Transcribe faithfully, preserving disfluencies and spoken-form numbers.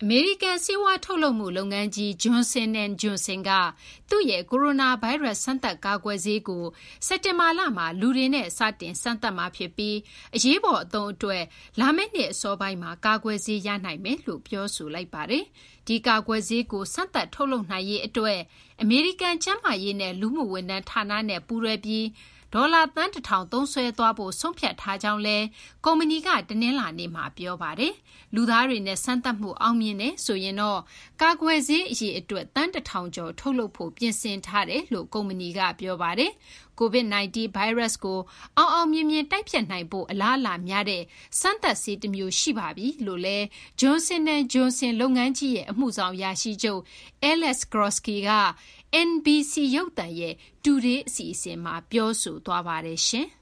အမေရိကန်ဆေးဝါးထုတ်လုပ်မှုလုပ်ငန်းကြီး Johnson and Johnson ကသူ့ရဲ့ကိုရိုနာဗိုင်းရပ်စ်စမ်းသပ်ကာကွယ်ဆေးကိုစက်တင်ဘာလမှာလူတွေနဲ့စတင်စမ်းသပ်မှာဖြစ်ပြီးအရေးပေါ်အသုံးအတွက်လာမယ့်နှစ်အစောပိုင်းမှာကာကွယ်ဆေးရနိုင်မယ်လို့ပြောဆိုလိုက်ပါတယ်။ဒီကာကွယ်ဆေးကိုစမ်းသပ်ထုတ်လုပ်နိုင်ရေးအတွက်အမေရိကန်ကျန်းမာရေးနဲ့လူမှုဝန်ထမ်းဌာနနဲ့ပူးတွဲပြီးဒေါ်လာသန်းတစ်ထောင်သုံးစွဲသွားဖို့ဆုံးဖြတ်ထားကြောင်းလဲကုမ္ပဏီကတနင်္လာနေ့မှာပြောပါတယ်။လူသားတွေနဲ့စမ်းသပ်မှုအောင်မြင်နေဆိုရင်တော့ကာကွယ်ဆေးအရေးအတွက်တန်းတစ်ထောင်ကျော်ထုတ်လုပ်ဖို့ပြင်ဆင်ထားတယ်လို့ကုမ္ပဏီကပြောပါတယ်။ ကိုဗစ် -19 ဗိုင်းရပ်စ်ကိုအောင်အောင်မြင်မြင်တိုက်ဖျက်နိုင်ဖို့အလားအလာများတဲ့စမ်းသပ်ဆေးတစ်မျိုးရှိပါပြီလို့လဲ Johnson and Johnson လုပ်ငန်းကြီးရဲ့အမှုဆောင်အရာရှိချုပ် Alex Grodsky က N B C ရုပ်သံရဲ့ Today အစီအစဉ်မှာပြောဆိုသွားပါတယ်ရှင်။